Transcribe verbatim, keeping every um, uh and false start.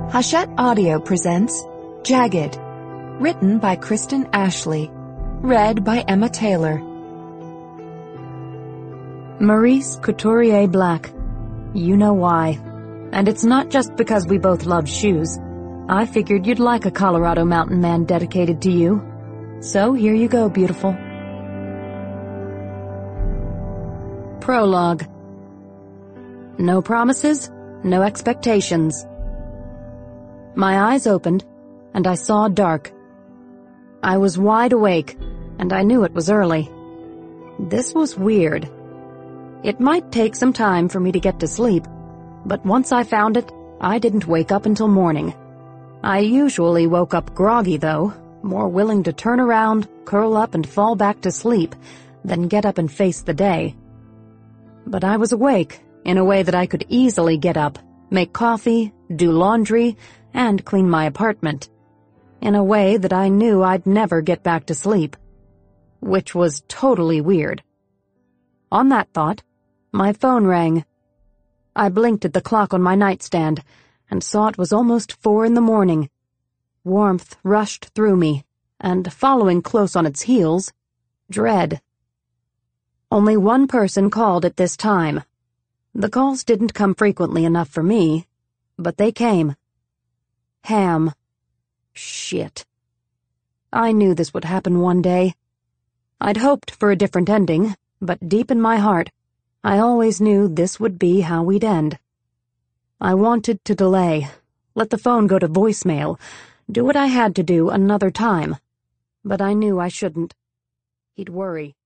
Hachette Audio presents Jagged, written by Kristen Ashley, read by Emma Taylor. Maurice Couturier Black. You know why. And it's not just because we both love shoes. I figured you'd like a Colorado mountain man dedicated to you. So here you go, beautiful. Prologue. No promises, no expectations. My eyes opened, and I saw dark. I was wide awake, and I knew it was early. This was weird. It might take some time for me to get to sleep, but once I found it, I didn't wake up until morning. I usually woke up groggy, though, more willing to turn around, curl up, and fall back to sleep than get up and face the day. But I was awake in a way that I could easily get up, make coffee, do laundry, and clean my apartment, in a way that I knew I'd never get back to sleep, which was totally weird. On that thought, my phone rang. I blinked at the clock on my nightstand and saw it was almost four in the morning. Warmth rushed through me, and following close on its heels, dread. Only one person called at this time. The calls didn't come frequently enough for me, but they came. Ham. Shit. I knew this would happen one day. I'd hoped for a different ending, but deep in my heart, I always knew this would be how we'd end. I wanted to delay, let the phone go to voicemail, do what I had to do another time, but I knew I shouldn't. He'd worry.